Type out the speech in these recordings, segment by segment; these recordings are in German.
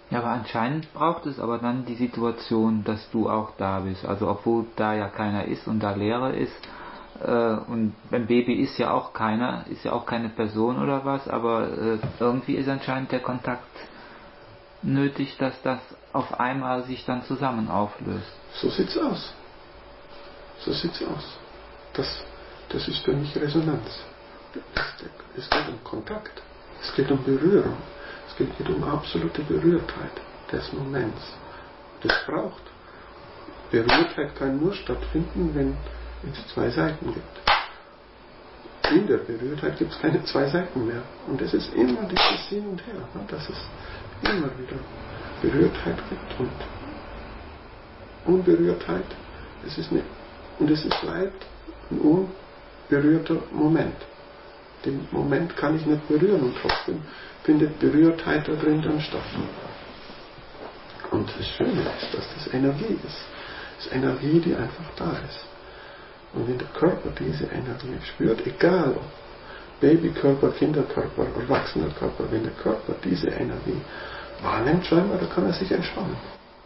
Ja, aber anscheinend braucht es aber dann die Situation, dass du auch da bist. Also obwohl da ja keiner ist und da Leere ist, und beim Baby ist ja auch keiner, ist ja auch keine Person oder was, aber irgendwie ist anscheinend der Kontakt nötig, dass das auf einmal sich dann zusammen auflöst. So sieht's aus. So sieht's aus. Das ist für mich Resonanz. Es geht um Kontakt. Es geht um Berührung. Es geht nicht um absolute Berührtheit des Moments. Das braucht. Berührtheit kann nur stattfinden, wenn es zwei Seiten gibt. In der Berührtheit gibt es keine zwei Seiten mehr. Und es ist immer dieses Hin und Her, dass es immer wieder Berührtheit gibt und Unberührtheit. Und es bleibt ein unberührter Moment. Den Moment kann ich nicht berühren und trotzdem findet Berührtheit da drin dann statt. Und das Schöne ist, dass das Energie ist. Das ist Energie, die einfach da ist. Und wenn der Körper diese Energie spürt, egal ob Babykörper, Kinderkörper, erwachsener Körper, wenn der Körper diese Energie wahrnimmt, scheinbar, da kann er sich entspannen.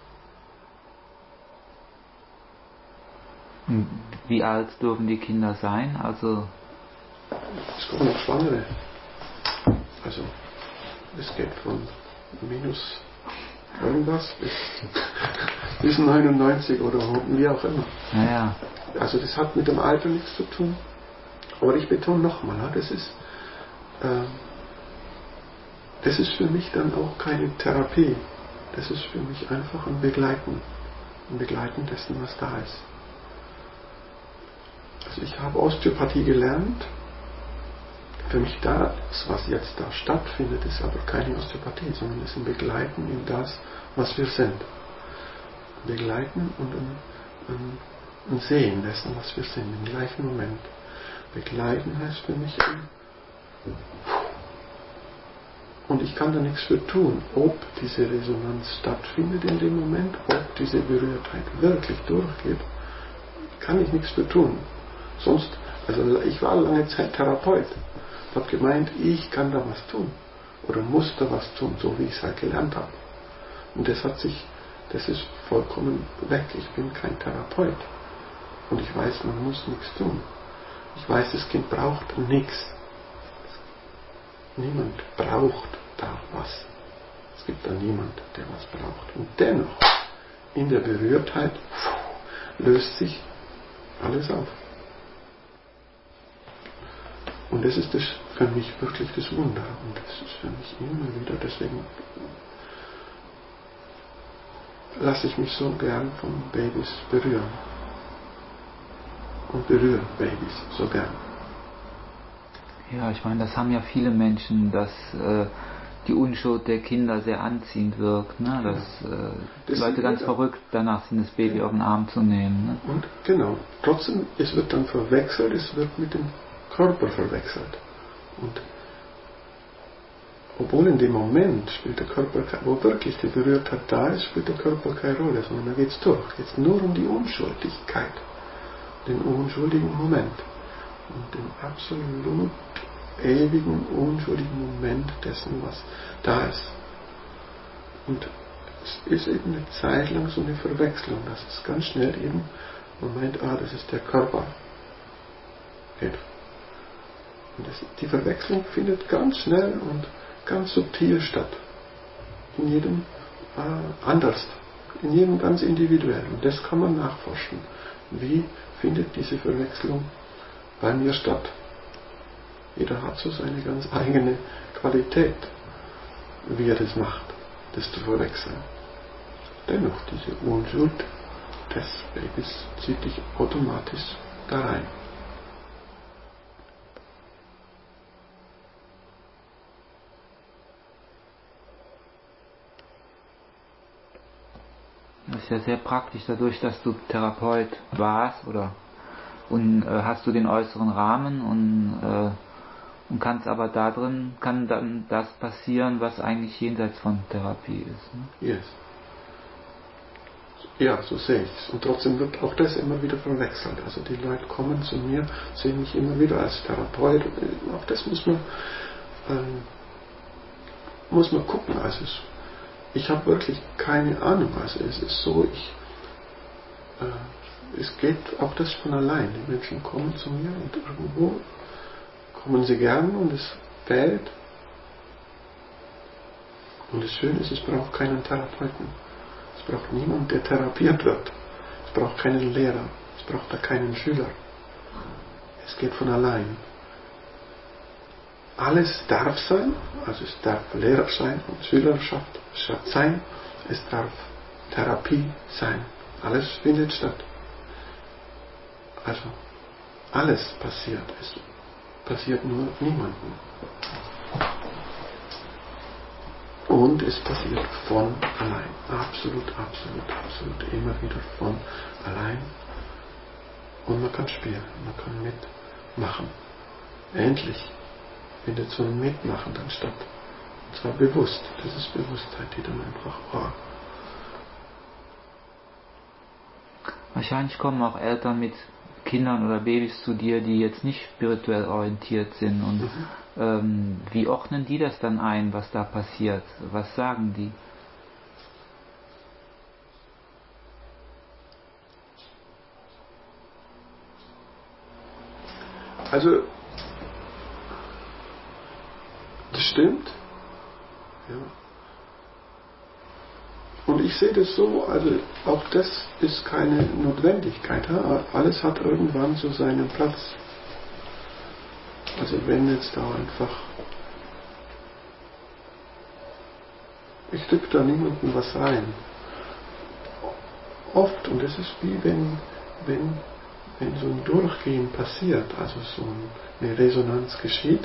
Wie alt dürfen die Kinder sein? Also es kommen auch Schwangere. Also es geht von minus irgendwas bis 99 oder wie auch immer. Naja. Also das hat mit dem Alter nichts zu tun. Aber ich betone nochmal, das ist für mich dann auch keine Therapie. Das ist für mich einfach ein Begleiten. Ein Begleiten dessen, was da ist. Also ich habe Osteopathie gelernt. Für mich das, was jetzt da stattfindet, ist aber keine Osteopathie, sondern ist ein Begleiten in das, was wir sind. Begleiten und ein Sehen dessen, was wir sind, im gleichen Moment. Begleiten heißt für mich und ich kann da nichts für tun, ob diese Resonanz stattfindet in dem Moment, ob diese Berührtheit wirklich durchgeht, kann ich nichts für tun. Sonst, also ich war lange Zeit Therapeut, habe gemeint, ich kann da was tun oder muss da was tun, so wie ich es halt gelernt habe. Und das ist vollkommen weg. Ich bin kein Therapeut. Und ich weiß, man muss nichts tun. Ich weiß, das Kind braucht nichts. Niemand braucht da was. Es gibt da niemand, der was braucht. Und dennoch, in der Berührtheit löst sich alles auf. Und das ist für mich wirklich das Wunder. Und das ist für mich immer wieder, deswegen lasse ich mich so gern von Babys berühren. Und berühre Babys so gern. Ja, ich meine, das haben ja viele Menschen, dass die Unschuld der Kinder sehr anziehend wirkt, ne? Dass Leute ganz verrückt danach sind, das Baby auf den Arm zu nehmen. Ne? Und genau, trotzdem, es wird dann verwechselt, es wird mit dem Körper verwechselt. Und obwohl in dem Moment spielt der Körper, wo wirklich die Berührtheit da ist, spielt der Körper keine Rolle, sondern da geht es durch. Es geht nur um die Unschuldigkeit, den unschuldigen Moment und den absolut ewigen, unschuldigen Moment dessen, was da ist. Und es ist eben eine Zeit lang so eine Verwechslung, dass es ganz schnell eben, man meint, das ist der Körper. Geht. Und die Verwechslung findet ganz schnell und ganz subtil statt. In jedem anders. In jedem ganz individuell. Und das kann man nachforschen. Wie findet diese Verwechslung bei mir statt? Jeder hat so seine ganz eigene Qualität, wie er das macht, das zu verwechseln. Dennoch, diese Unschuld des Babys zieht dich automatisch da rein. Das ist ja sehr praktisch, dadurch, dass du Therapeut warst, und hast du den äußeren Rahmen und kannst aber kann dann das passieren, was eigentlich jenseits von Therapie ist. Ne? Yes. Ja, so sehe ich es. Und trotzdem wird auch das immer wieder verwechselt. Also die Leute kommen zu mir, sehen mich immer wieder als Therapeut. Auch das muss man gucken. Also ich habe wirklich keine Ahnung. Also es ist so, es geht auch das von allein. Die Menschen kommen zu mir und irgendwo kommen sie gern und es fällt. Und das Schöne ist, es braucht keinen Therapeuten. Es braucht niemanden, der therapiert wird. Es braucht keinen Lehrer. Es braucht da keinen Schüler. Es geht von allein. Alles darf sein, also es darf Lehrer sein und Schülerschaft sein. Es darf Therapie sein. Alles findet statt. Also alles passiert. Es passiert nur niemandem. Und es passiert von allein. Absolut, absolut, absolut. Immer wieder von allein. Und man kann spielen. Man kann mitmachen. Endlich findet so ein Mitmachen dann statt. Und zwar bewusst. Das ist Bewusstheit, die dann einfach war. Wahrscheinlich kommen auch Eltern mit Kindern oder Babys zu dir, die jetzt nicht spirituell orientiert sind. Und wie ordnen die das dann ein, was da passiert? Was sagen die? Also, das stimmt. Ja. Und ich sehe das so, also auch das ist keine Notwendigkeit. Ja? Alles hat irgendwann so seinen Platz. Also wenn jetzt da einfach, ich drücke da niemandem was rein. Oft, und das ist wie wenn so ein Durchgehen passiert, also so eine Resonanz geschieht,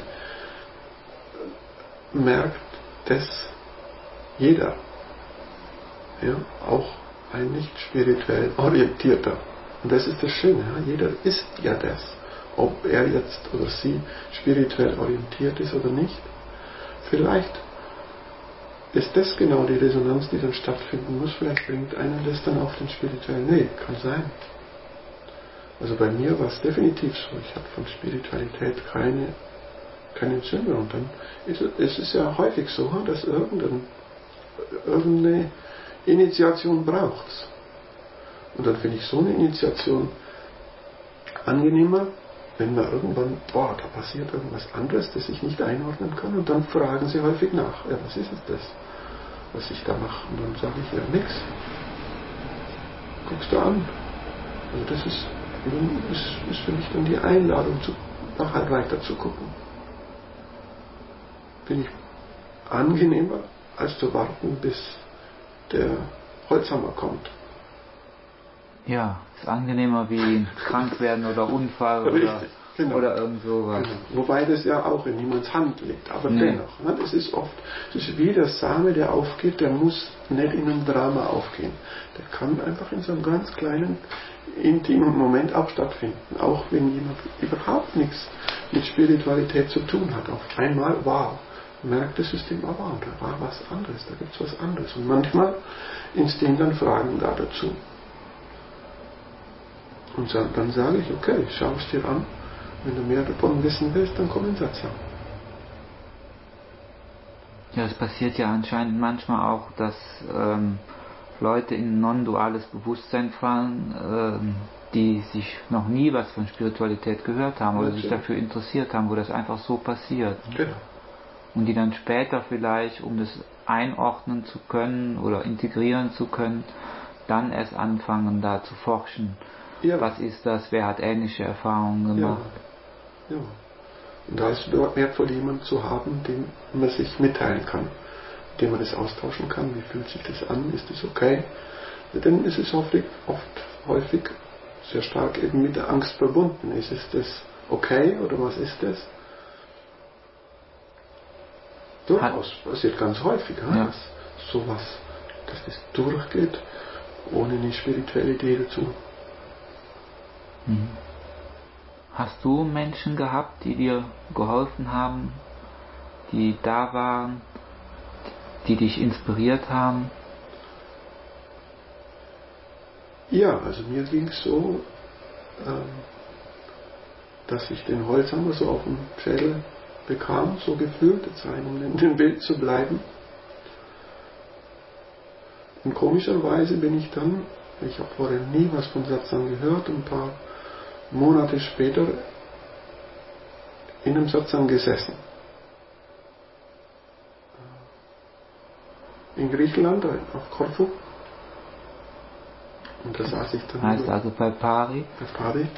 merkt das jeder. Ja, auch ein nicht spirituell orientierter. Und das ist das Schöne. Ja? Jeder ist ja das. Ob er jetzt oder sie spirituell orientiert ist oder nicht. Vielleicht ist das genau die Resonanz, die dann stattfinden muss. Vielleicht bringt einer das dann auf den spirituellen Weg. Kann sein. Also bei mir war es definitiv so. Ich habe von Spiritualität keine Entzündung. Und dann ist es ja häufig so, dass irgendeine Initiation braucht. Und dann finde ich so eine Initiation angenehmer, wenn man irgendwann, da passiert irgendwas anderes, das ich nicht einordnen kann, und dann fragen sie häufig nach, ja, was ist es das, was ich da mache? Und dann sage ich, ja, nix. Guckst du an. Also das ist für mich dann die Einladung, nachher weiter zu gucken. Bin ich angenehmer, als zu warten, bis der Holzhammer kommt. Ja, ist angenehmer wie krank werden oder Unfall Richtig, genau. Oder irgend sowas. Genau. Wobei das ja auch in niemands Hand liegt. Aber dennoch, ne, das ist wie der Same, der aufgeht, der muss nicht in einem Drama aufgehen. Der kann einfach in so einem ganz kleinen, intimen Moment auch stattfinden. Auch wenn jemand überhaupt nichts mit Spiritualität zu tun hat. Auf einmal, wow, merkt das System, wow, da war was anderes, da gibt es was anderes. Und manchmal entstehen dann Fragen da dazu. Und dann sage ich, okay, schau es dir an. Wenn du mehr davon wissen willst, dann komm in Satsang. Ja, es passiert ja anscheinend manchmal auch, dass Leute in non-duales Bewusstsein fallen, die sich noch nie was von Spiritualität gehört haben oder sich dafür interessiert haben, wo das einfach so passiert. Genau. Und die dann später vielleicht, um das einordnen zu können oder integrieren zu können, dann erst anfangen, da zu forschen. Ja. Was ist das? Wer hat ähnliche Erfahrungen gemacht? Ja. Und da ist es wertvoll, jemanden zu haben, dem man sich mitteilen kann, mit dem man das austauschen kann. Wie fühlt sich das an? Ist das okay? Denn es ist häufig sehr stark eben mit der Angst verbunden. Ist es das okay oder was ist das? Durchaus passiert ganz häufig, dass das durchgeht, ohne eine spirituelle Idee dazu. Hast du Menschen gehabt, die dir geholfen haben, die da waren, die dich inspiriert haben? Ja, also mir ging es so, dass ich den Holzhammer so auf dem Schädel bekam, so gefühlt, jetzt rein um in dem Bild zu bleiben. Und komischerweise bin ich dann, ich habe vorher nie was von Satsang gehört, ein paar Monate später in einem Satsang gesessen. In Griechenland, auf Korfu. Und da saß ich dann. Heißt also bei Pari? Bei Pari.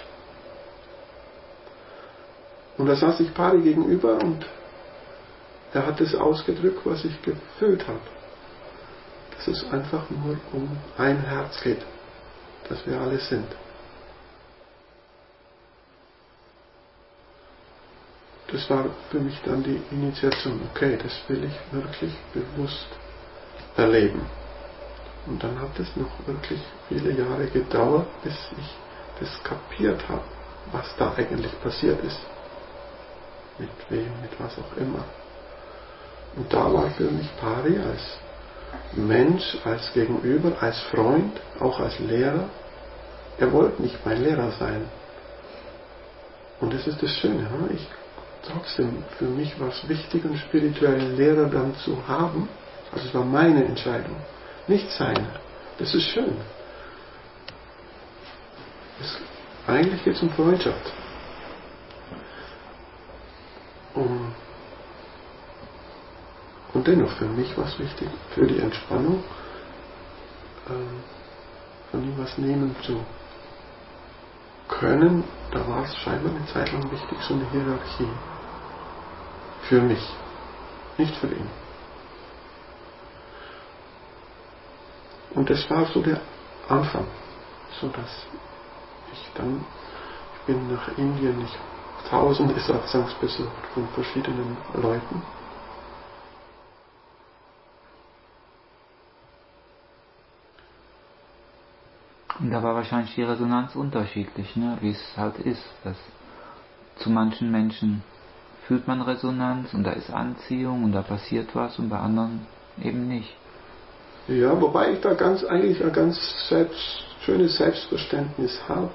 Und da saß ich Pari gegenüber und er hat das ausgedrückt, was ich gefühlt habe. Dass es einfach nur um ein Herz geht. Dass wir alle sind. Das war für mich dann die Initiation. Okay, das will ich wirklich bewusst erleben. Und dann hat es noch wirklich viele Jahre gedauert, bis ich das kapiert habe, was da eigentlich passiert ist. Mit wem, mit was auch immer. Und da war für mich Pari als Mensch, als Gegenüber, als Freund, auch als Lehrer. Er wollte nicht mein Lehrer sein. Und das ist das Schöne. Trotzdem, für mich war es wichtig, einen spirituellen Lehrer dann zu haben. Also es war meine Entscheidung, nicht seine. Das ist schön. Eigentlich geht es um Freundschaft. Und dennoch, für mich war es wichtig, für die Entspannung, von ihm was nehmen zu können. Da war es scheinbar eine Zeit lang wichtig, so eine Hierarchie. Für mich, nicht für ihn. Und das war so der Anfang, so dass ich bin nach Indien, ich habe tausende Satsangs besucht von verschiedenen Leuten. Und da war wahrscheinlich die Resonanz unterschiedlich, ne? Wie es halt ist. Dass zu manchen Menschen fühlt man Resonanz und da ist Anziehung und da passiert was und bei anderen eben nicht. Ja, wobei ich da eigentlich ein ganz schönes Selbstverständnis habe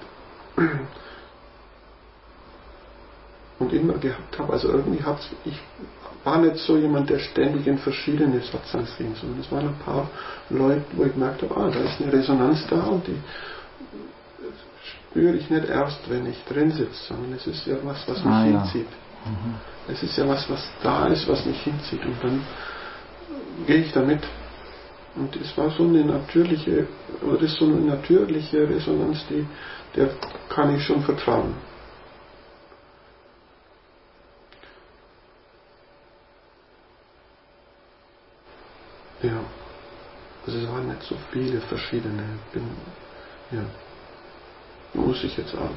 und immer gehabt habe. Also irgendwie ich war nicht so jemand, der ständig in verschiedene Satsangs ging, sondern es waren ein paar Leute, wo ich gemerkt habe, da ist eine Resonanz da und die spüre ich nicht erst, wenn ich drin sitze, sondern es ist ja was mich hinzieht. Ja. Mhm. Es ist ja was da ist, was mich hinzieht und dann gehe ich damit. Und es war so eine natürliche Resonanz, der kann ich schon vertrauen. Ja, also es waren nicht so viele verschiedene. Muss ich jetzt auch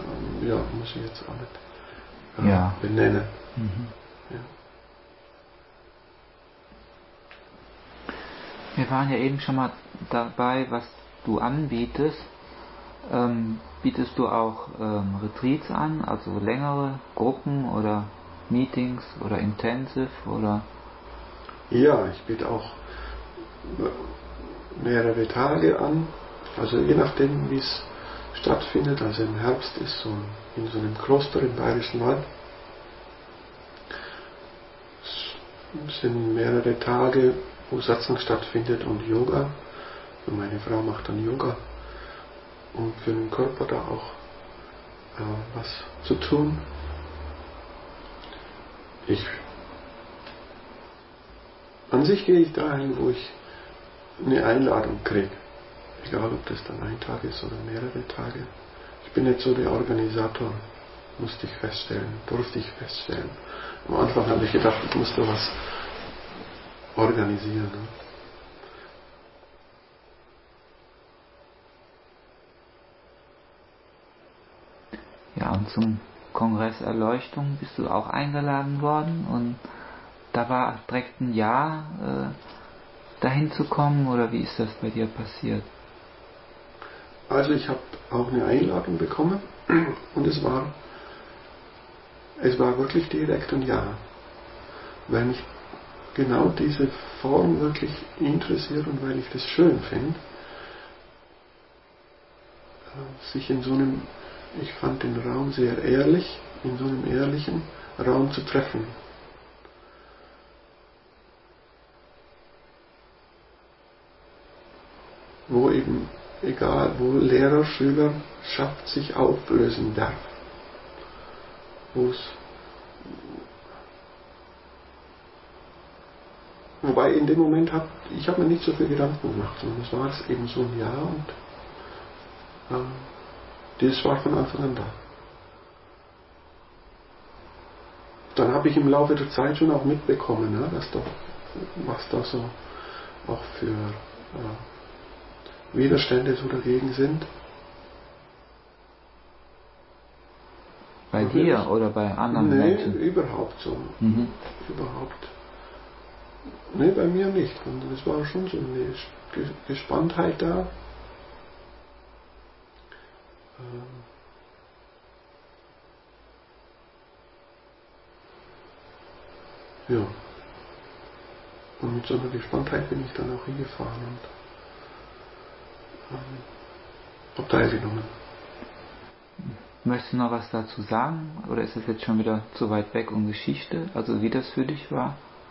nicht benennen. Mhm. Ja. Wir waren ja eben schon mal dabei, was du anbietest. Bietest du auch Retreats an, also längere Gruppen oder Meetings oder Intensive oder? Ja, ich biete auch mehrere Tage an, also je nachdem, wie es stattfindet. Also im Herbst ist in so einem Kloster im Bayerischen Wald. Es sind mehrere Tage, wo Satsang stattfindet und Yoga. Und meine Frau macht dann Yoga, um für den Körper da auch was zu tun. An sich gehe ich dahin, wo ich eine Einladung kriege. Egal, ob das dann ein Tag ist oder mehrere Tage. Ich bin nicht so der Organisator, durfte ich feststellen. Am Anfang habe ich gedacht, ich muss da was organisieren. Ne? Ja, und zum Kongress Erleuchtung bist du auch eingeladen worden und da war direkt ein Jahr dahin zu kommen oder wie ist das bei dir passiert? Also ich habe auch eine Einladung bekommen und es war wirklich direkt ein Ja, weil mich genau diese Form wirklich interessiert und weil ich das schön finde, sich ich fand den Raum sehr ehrlich, in so einem ehrlichen Raum zu treffen. wo eben, egal, wo Lehrer-Schülerschaft sich auflösen darf. Wobei in dem Moment ich habe mir nicht so viel Gedanken gemacht, sondern es war jetzt eben so ein Jahr und das war von Anfang an da. Dann habe ich im Laufe der Zeit schon auch mitbekommen, ne, was da so auch für Widerstände so dagegen sind. Bei dir oder bei anderen Menschen? Nee, überhaupt so. Überhaupt. Nee, bei mir nicht. Und es war schon so eine Gespanntheit da. Ja. Und mit so einer Gespanntheit bin ich dann auch hingefahren und habe teilgenommen. Möchtest du noch was dazu sagen? Oder ist es jetzt schon wieder zu weit weg und Geschichte? Also wie das für dich war?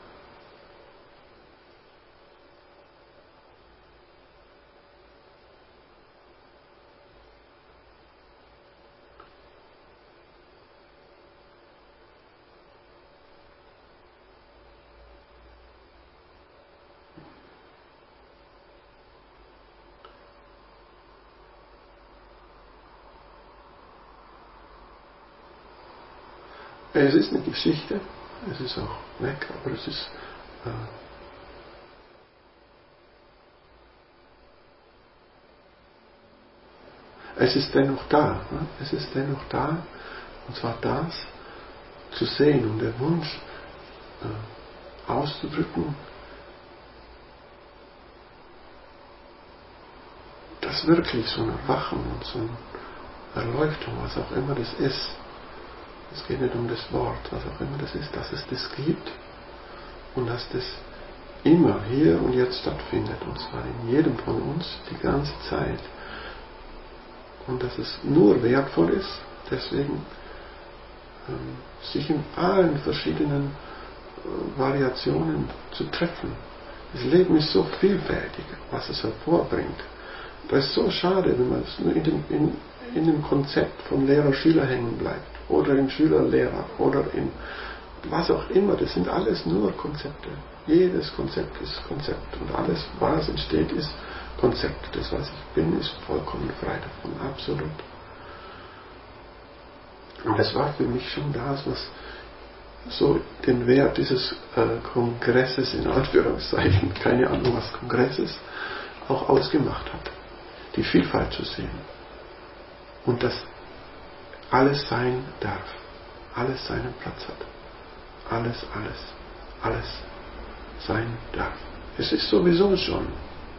Es ist eine Geschichte, es ist auch weg, aber es ist dennoch da. Ne? Es ist dennoch da, und zwar das zu sehen und der Wunsch auszudrücken, dass wirklich so ein Erwachen und so eine Erleuchtung, was auch immer das ist, es geht nicht um das Wort, was auch immer das ist, dass es das gibt und dass das immer hier und jetzt stattfindet, und zwar in jedem von uns die ganze Zeit. Und dass es nur wertvoll ist, deswegen sich in allen verschiedenen Variationen zu treffen. Das Leben ist so vielfältig, was es hervorbringt. Das ist so schade, wenn man es nur in dem Konzept von Lehrer-Schüler hängen bleibt. Oder in Schüler-Lehrer. Oder in was auch immer. Das sind alles nur Konzepte. Jedes Konzept ist Konzept. Und alles, was entsteht, ist Konzept. Das, was ich bin, ist vollkommen frei davon. Absolut. Und das war für mich schon das, was so den Wert dieses Kongresses, in Anführungszeichen, keine Ahnung was Kongress ist, auch ausgemacht hat. Die Vielfalt zu sehen. Und dass alles sein darf. Alles seinen Platz hat. Alles sein darf. Es ist sowieso schon.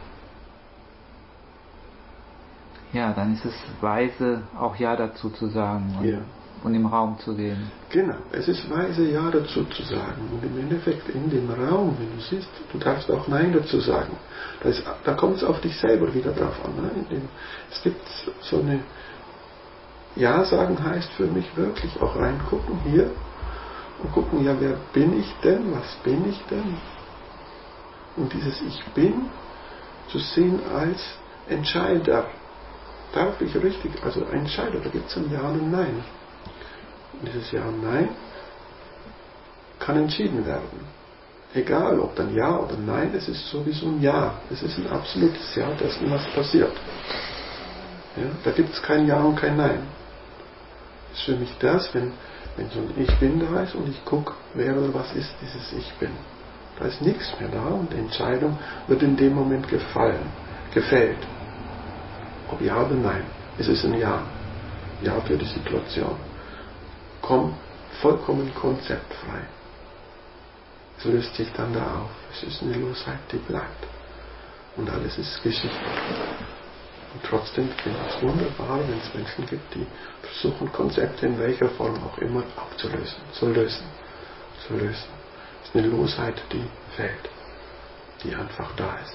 Ja, dann ist es weise, auch Ja dazu zu sagen und im Raum zu gehen. Genau, es ist weise, Ja dazu zu sagen. Und im Endeffekt in dem Raum, wenn du siehst, du darfst auch Nein dazu sagen. Da kommt es auf dich selber wieder drauf an. Ne? Es gibt so eine Ja sagen heißt für mich wirklich auch reingucken hier und gucken, ja, wer bin ich denn? Was bin ich denn? Und dieses Ich bin zu sehen als Entscheider. Darf ich richtig, also Entscheider, da gibt es ein Ja und ein Nein. Und dieses Ja und Nein kann entschieden werden. Egal, ob dann Ja oder Nein, es ist sowieso ein Ja. Es ist ein absolutes Ja, dessen was passiert. Ja, da gibt es kein Ja und kein Nein. Das ist für mich das, wenn so ein Ich Bin da ist und ich gucke, wer oder was ist dieses Ich Bin. Da ist nichts mehr da und die Entscheidung wird in dem Moment gefällt. Ob Ja oder Nein. Es ist ein Ja. Ja für die Situation. Vollkommen konzeptfrei. Es löst sich dann da auf. Es ist eine Losheit, die bleibt. Und alles ist Geschichte. Und trotzdem finde ich es wunderbar, wenn es Menschen gibt, die versuchen, Konzepte in welcher Form auch immer aufzulösen, zu lösen. Es ist eine Losheit, die fällt, die einfach da ist.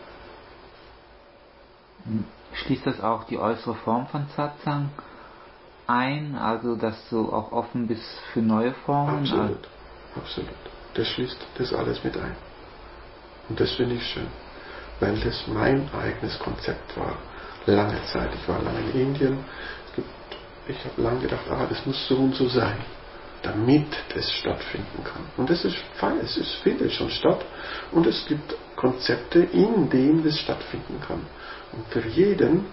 Schließt das auch die äußere Form von Satsang ein, also dass du auch offen bist für neue Formen? Absolut. Das schließt das alles mit ein. Und das finde ich schön. weil das mein eigenes Konzept war. Lange Zeit. Ich war lange in Indien. Ich habe lange gedacht, das muss so und so sein, damit das stattfinden kann. Und das ist fein, findet schon statt. Und es gibt Konzepte, in denen das stattfinden kann. Und für jeden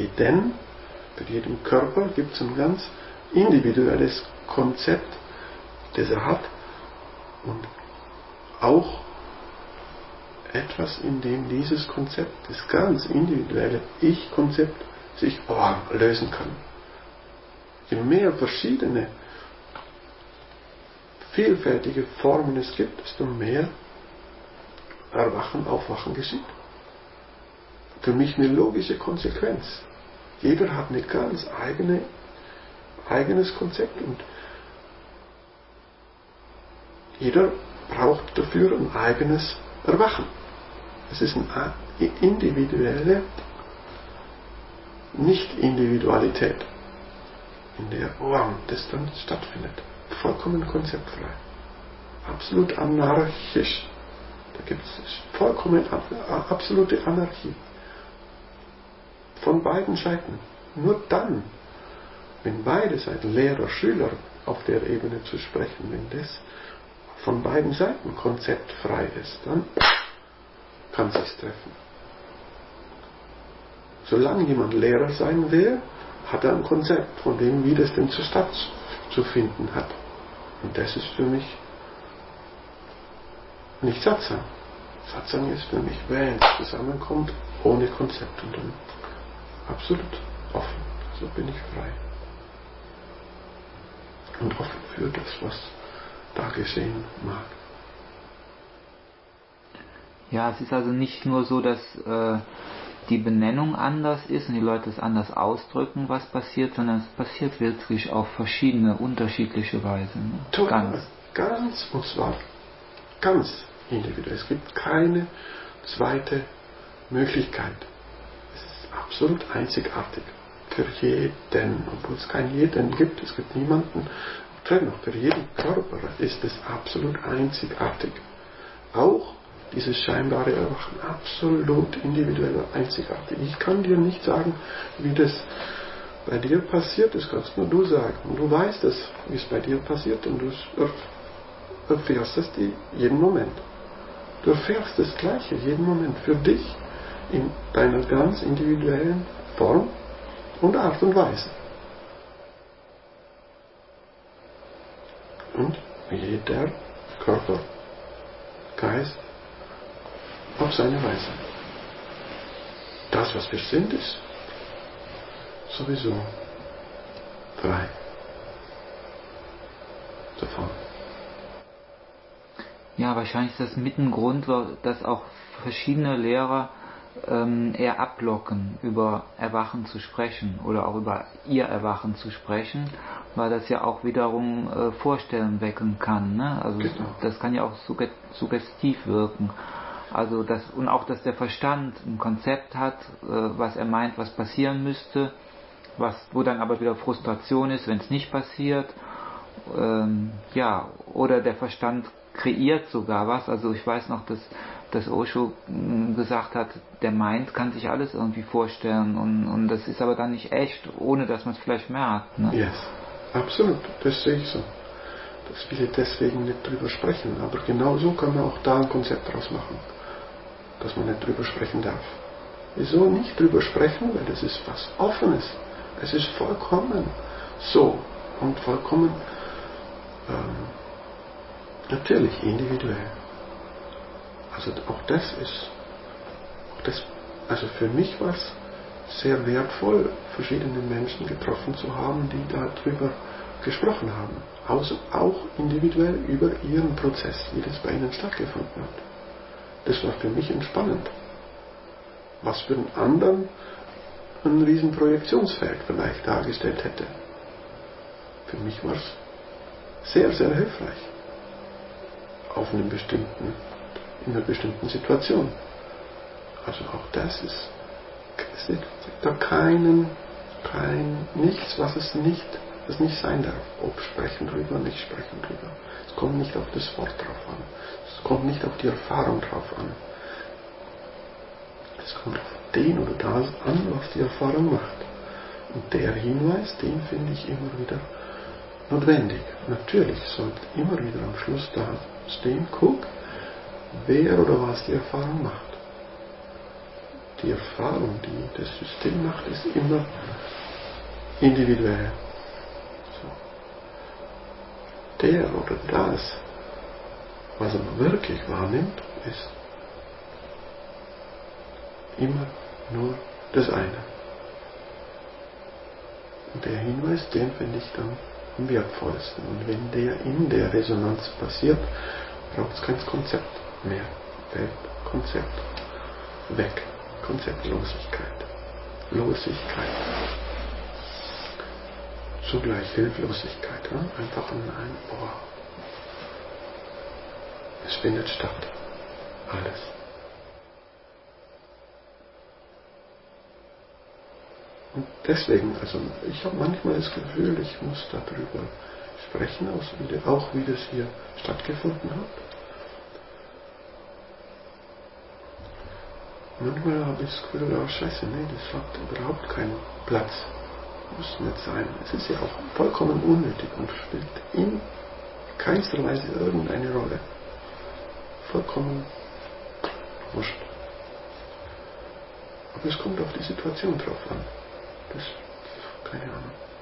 Körper gibt es ein ganz individuelles Konzept, das er hat. Und auch etwas, in dem dieses Konzept, das ganz individuelle Ich-Konzept, sich lösen kann. Je mehr verschiedene, vielfältige Formen es gibt, desto mehr Erwachen, Aufwachen geschieht. Für mich eine logische Konsequenz. Jeder hat ein ganz eigenes Konzept und jeder braucht dafür ein eigenes Erwachen. Es ist eine individuelle Nicht-Individualität, in der das dann stattfindet. Vollkommen konzeptfrei. Absolut anarchisch. Da gibt es vollkommen absolute Anarchie. Von beiden Seiten. Nur dann, wenn beide Seiten, Lehrer, Schüler, auf der Ebene zu sprechen, wenn das von beiden Seiten konzeptfrei ist, dann kann es sich treffen. Solange jemand Lehrer sein will, hat er ein Konzept von dem, wie das denn zu finden hat. Und das ist für mich nicht Satsang. Satsang ist für mich, wenn es zusammenkommt, ohne Konzept und dann absolut offen. So bin ich frei. Und offen für das, was da geschehen mag. Ja, es ist also nicht nur so, dass die Benennung anders ist und die Leute es anders ausdrücken, was passiert, sondern es passiert wirklich auf verschiedene, unterschiedliche Weise. Ne? Total. Ganz, und zwar ganz individuell. Es gibt keine zweite Möglichkeit. Es ist absolut einzigartig. Für jeden, obwohl es keinen jeden gibt, es gibt niemanden. Dennoch, für jeden Körper ist es absolut einzigartig. Auch dieses scheinbare Erwachen, absolut individuell einzigartig. Ich kann dir nicht sagen, wie das bei dir passiert, das kannst nur du sagen. Und du weißt es, wie es bei dir passiert und du erfährst es jeden Moment. Du erfährst das Gleiche jeden Moment für dich in deiner ganz individuellen Form und Art und Weise. Und jeder Körper, Geist, auf seine Weise. Das, was wir sind, ist sowieso frei davon. Ja, wahrscheinlich ist das mit ein Grund, dass auch verschiedene Lehrer eher ablocken, über Erwachen zu sprechen oder auch über ihr Erwachen zu sprechen, weil das ja auch wiederum Vorstellungen wecken kann. Ne? Also genau. Das kann ja auch suggestiv wirken. Also und auch, dass der Verstand ein Konzept hat, was er meint, was passieren müsste, wo dann aber wieder Frustration ist, wenn es nicht passiert. Oder der Verstand kreiert sogar was. Also ich weiß noch, dass Osho gesagt hat, der Mind kann sich alles irgendwie vorstellen und das ist aber dann nicht echt, ohne dass man es vielleicht merkt. Ne? Yes, absolut, das sehe ich so. Dass viele deswegen nicht drüber sprechen, aber genau so kann man auch da ein Konzept draus machen, dass man nicht drüber sprechen darf. Wieso nicht drüber sprechen? Weil das ist was Offenes. Es ist vollkommen so und vollkommen natürlich individuell. Also auch das ist, also für mich war es sehr wertvoll, verschiedene Menschen getroffen zu haben, die darüber gesprochen haben. Also auch individuell über ihren Prozess, wie das bei ihnen stattgefunden hat. Das war für mich entspannend. Was für einen anderen ein riesen Projektionsfeld vielleicht dargestellt hätte. Für mich war es sehr, sehr hilfreich. In einer bestimmten Situation. Also auch das ist, es gibt da nichts, was nicht sein darf. Ob sprechen drüber, nicht sprechen drüber. Es kommt nicht auf das Wort drauf an. Es kommt nicht auf die Erfahrung drauf an. Es kommt auf den oder das an, was die Erfahrung macht. Und der Hinweis, den finde ich immer wieder notwendig. Natürlich sollte immer wieder am Schluss da stehen, guck, wer oder was die Erfahrung macht. Die Erfahrung, die das System macht, ist immer individuell. So. Der oder das, was er wirklich wahrnimmt, ist immer nur das eine. Und der Hinweis, den finde ich dann am wertvollsten. Und wenn der in der Resonanz passiert, braucht es kein Konzept mehr. Fällt Konzept weg. Konzeptlosigkeit. Losigkeit. Zugleich Hilflosigkeit. Ja? Einfach ein es findet statt. Alles. Und deswegen, also ich habe manchmal das Gefühl, ich muss darüber sprechen, auch wie das hier stattgefunden hat. Manchmal habe ich das Gefühl, oh Scheiße, nee, das hat überhaupt keinen Platz. Muss nicht sein. Es ist ja auch vollkommen unnötig und spielt in keinster Weise irgendeine Rolle. Vollkommen wurscht. Aber es kommt auf die Situation drauf an. Das, keine Ahnung.